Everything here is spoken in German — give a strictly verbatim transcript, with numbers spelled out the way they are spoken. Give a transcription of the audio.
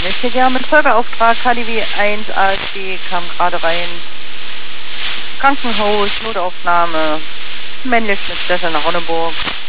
Ist hier gerne mit Folgeauftrag K D W eins A S B, kam gerade rein. Krankenhaus, Notaufnahme, männlich mit Stefan nach Ronneburg.